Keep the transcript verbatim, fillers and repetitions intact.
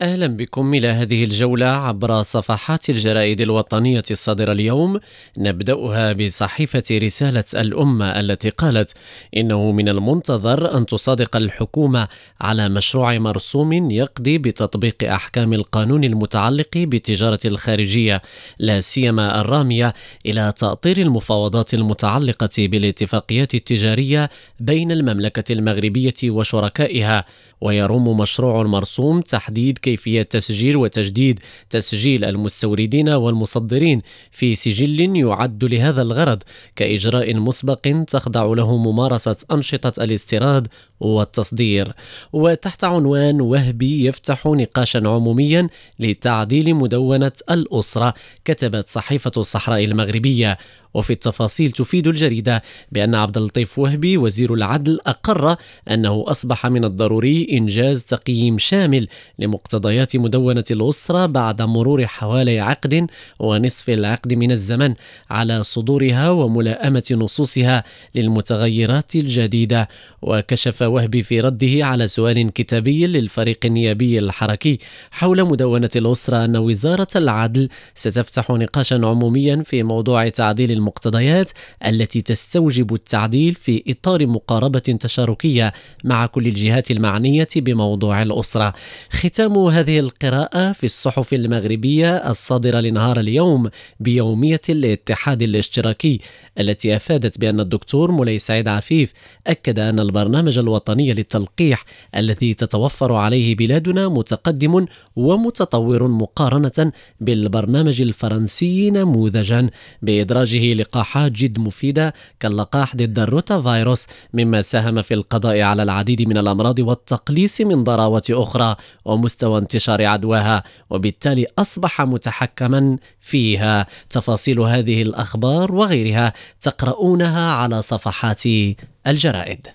أهلا بكم إلى هذه الجولة عبر صفحات الجرائد الوطنية الصادرة اليوم. نبدأها بصحيفة رسالة الأمة التي قالت إنه من المنتظر أن تصادق الحكومة على مشروع مرسوم يقضي بتطبيق أحكام القانون المتعلق بالتجارة الخارجية، لا سيما الرامية إلى تأطير المفاوضات المتعلقة بالاتفاقيات التجارية بين المملكة المغربية وشركائها. ويروم مشروع مرسوم تحديد كيفية تسجيل وتجديد تسجيل المستوردين والمصدرين في سجل يعد لهذا الغرض كإجراء مسبق تخضع له ممارسة أنشطة الاستيراد والتصدير. وتحت عنوان وهبي يفتح نقاشا عموميا لتعديل مدونة الأسرة، كتبت صحيفة الصحراء المغربية. وفي التفاصيل تفيد الجريدة بأن عبد اللطيف وهبي وزير العدل أقر أنه أصبح من الضروري إنجاز تقييم شامل لمقتضيات مدونة الأسرة بعد مرور حوالي عقد ونصف العقد من الزمن على صدورها وملائمة نصوصها للمتغيرات الجديدة. وكشف وهبي في رده على سؤال كتابي للفريق النيابي الحركي حول مدونة الأسرة أن وزارة العدل ستفتح نقاشا عموميا في موضوع تعديل المقتضيات التي تستوجب التعديل في إطار مقاربة تشاركية مع كل الجهات المعنية بموضوع الأسرة. ختام هذه القراءة في الصحف المغربية الصادرة لنهار اليوم بيومية الاتحاد الاشتراكي، التي أفادت بأن الدكتور مولاي سعيد عفيف أكد أن البرنامج الوطني للتلقيح الذي تتوفر عليه بلادنا متقدم ومتطور مقارنة بالبرنامج الفرنسي نموذجا، بإدراجه لقاحات جد مفيدة كاللقاح ضد الروتا فيروس، مما ساهم في القضاء على العديد من الأمراض والتقليص من ضراوات أخرى ومستوى انتشار عدواها، وبالتالي أصبح متحكما فيها. تفاصيل هذه الأخبار وغيرها تقرؤونها على صفحات الجرائد.